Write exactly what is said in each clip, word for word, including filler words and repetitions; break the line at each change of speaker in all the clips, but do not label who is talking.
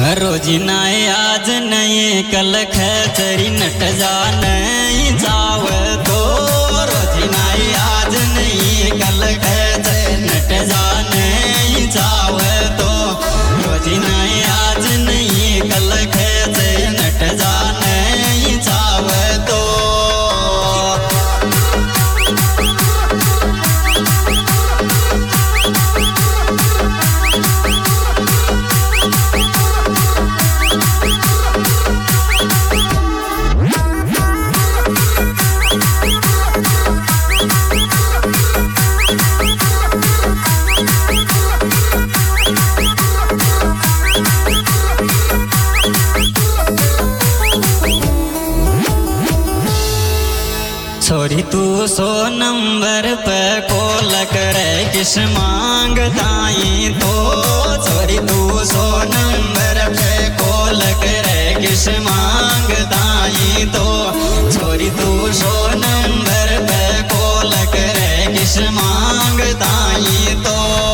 रोजिना आज नहीं कल खचरी नट जा नहीं जाव तो रोजिना आज नहीं कल खचरी नट जा नहीं जाव तो रोजिना आज नहीं कल खचरी नट जा नहीं जाव तो छोरी तू सो नंबर पे कॉल करे किस मांगताई तो छोरी तू सो नंबर पे कॉल करे किस मांगताई तो छोरी तू सो नंबर पे कॉल करे किस मांगताई तो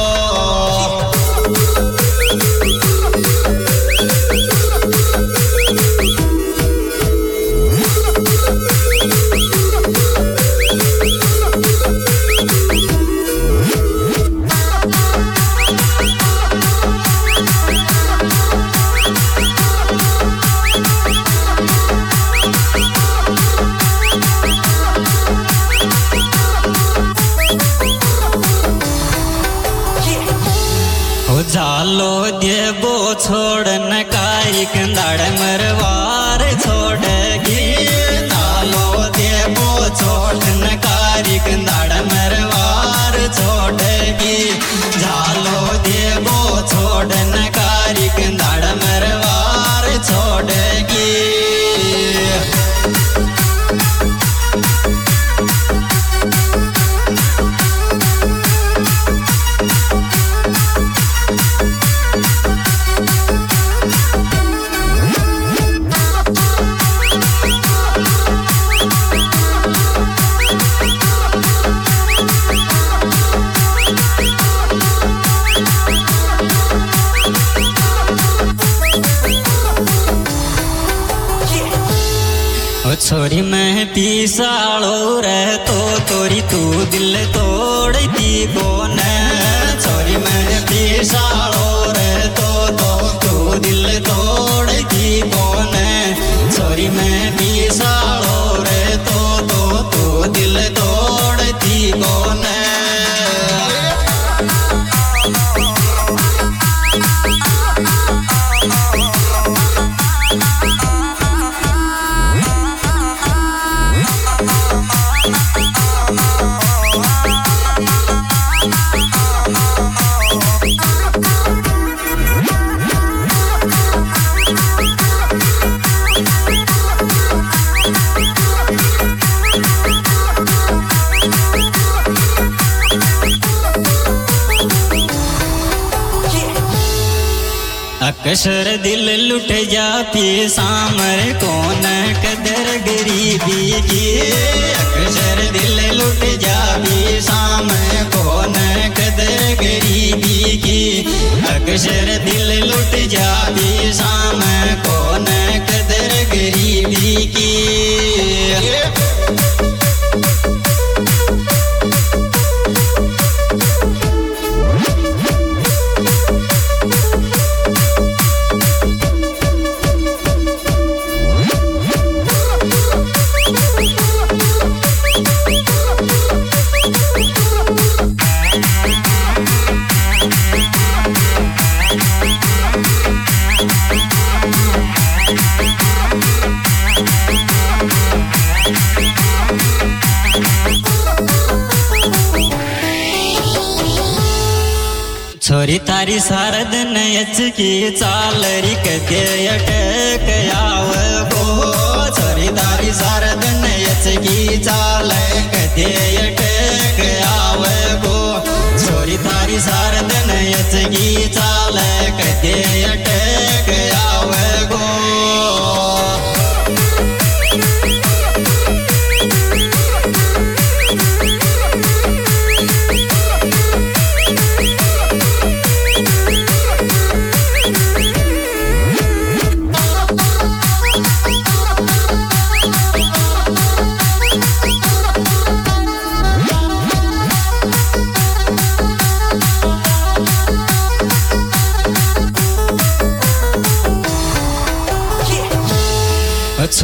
जालो देबो छोड़न कारिक दाड़ मरवार छोड़गी जालो देबो छोड़न कारिक दाड़ मरवार छोड़गी जालो देबो छोड़न कारिक दाड़ मरवार छोड़गी छोरी मैं पीसालो रह तो तोरी तू दिल तोड़ती कौन छोरी मैं पीसालो रह तो तो तू दिल तोड़ती कौन छोरी मैं पीसालो रह तो तो तू दिल तोड़ती कौन अक्सर दिल लुट जा पी सामर कौन कदर गरीबी की अक्सर दिल लुट जा पी सामर कौन कदर गरीबी की अक्सर दिल लुट जा पी सामर कौन कदर गरीबी की छोरी तारी शारद नयच की चालरी कदे अटक आव गो छोरी तारी शारद नयच की चाल कदे अटक आव गो छोरी तारी शारद नयच की चाल कदे अटक आव गो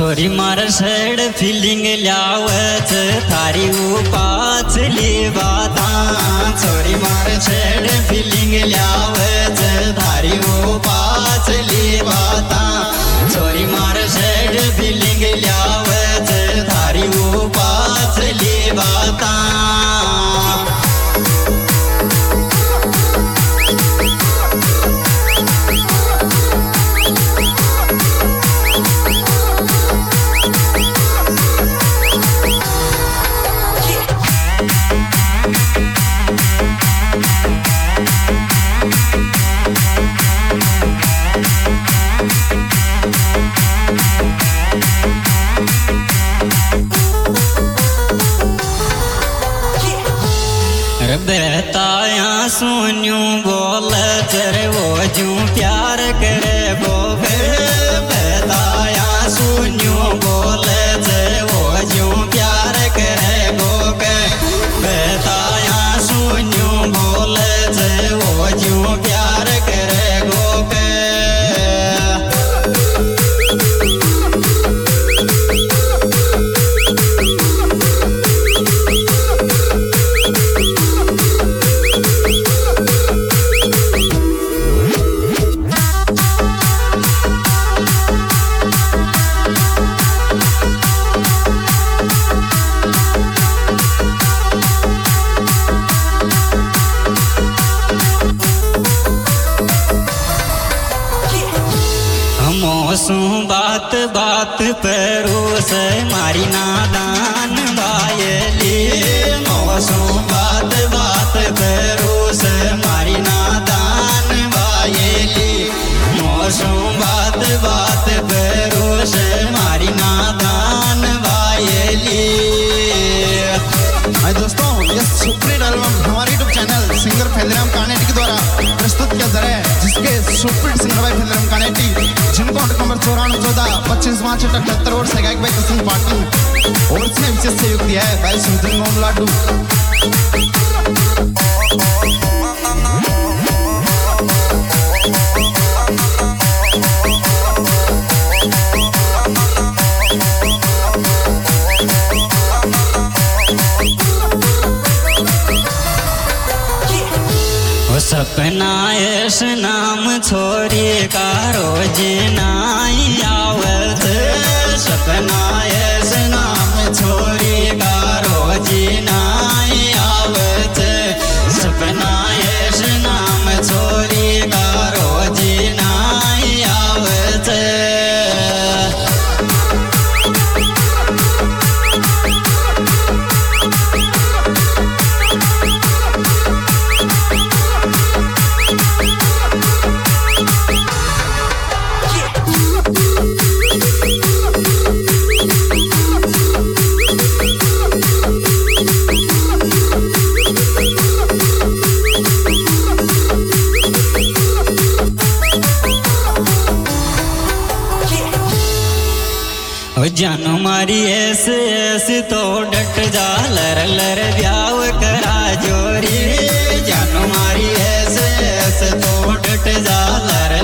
छोरी मार सैड फिलिंग ल्यावच थारी उपाचली बाता छोरी मार सैड फिलिंग ल्यावच थारी उपाचली बाता छोरी मार सैड फिलिंग ल्यावच थारी उपाचली बाता बेताया सुन्यू बोल चरे वो जू प्यार करे बोगे बेताया सुन्यू बोल चरे वो जू प्यार करे बोगे बेताया सुन्यू बोल चरे वो जू प्यार करे बोगे मोसू बात बात परोस मारी नादान बायली मोसू बात बात परोस मारी नादान बायली मोसू बात बात परोस मारी नादान बायली।
हाय दोस्तों, ये सुपरहिट एल्बम हमारे YouTube channel singer Phelram Kaneti के द्वारा प्रस्तुत किया जा रहा है, जिसके सुपरहिट सिंगर भाई फेलराम कानेटी जिनको कॉन्टैक्ट नंबर चौरानवे चौदह पच्चीस पाँच अठहत्तर और सगाई भाई कसम पार्टी और इसने विशेष सहयोग दिया है भाई सुधीर मोम लाडू।
सपना ऐस नाम छोरी का रोज नाई आवत सपना ऐस नाम छोरी का रोज नाई आवत सपना ऐस नाम छोरी का रोज नाई आवत। जानू मारी ऐसे ऐसे तो डट जा लर लर ब्याव करा जोरी जानू मारी ऐसे ऐसे तो डट जा लर